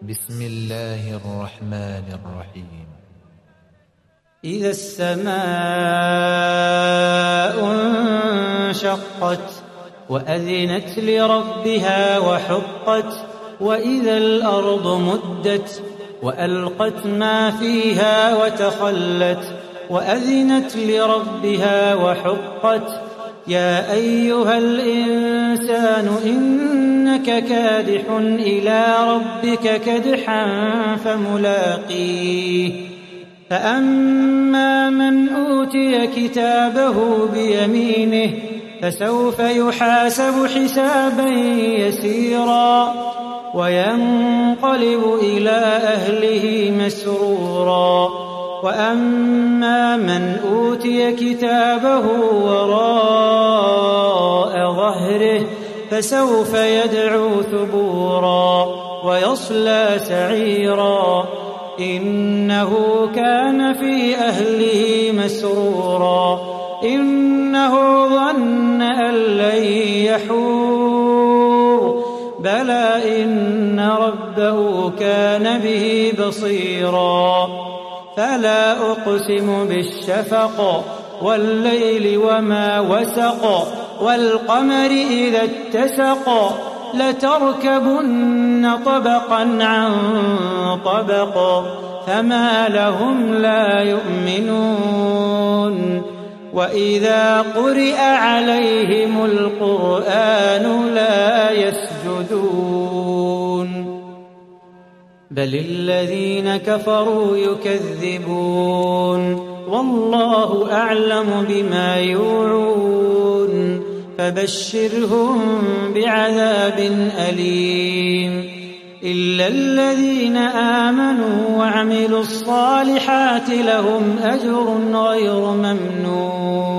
بسم الله الرحمن الرحيم. إذا السماء انشقت وأذنت لربها وحقت وإذا الأرض مدت وألقت ما فيها وتخلت وأذنت لربها وحقت يا أيها الإنسان إنك كادح إلى ربك كدحا فملاقيه فأما من أوتي كتابه بيمينه فسوف يحاسب حسابا يسيرا وينقلب إلى أهله مسرورا وأما من أوتي كتابه وراء ظهره فسوف يدعو ثبورا ويصلى سعيرا إنه كان في أهله مسرورا إنه ظن أن لن يحور بلى إن ربه كان به بصيرا فلا أقسم بالشفق والليل وما وسق والقمر إذا اتسق لتركبن طبقا عن طبق فما لهم لا يؤمنون وإذا قرئ عليهم القرآن لا يسجدون بل الذين كفروا يكذبون والله أعلم بما يوعون فبشرهم بعذاب أليم إلا الذين آمنوا وعملوا الصالحات لهم أجر غير ممنون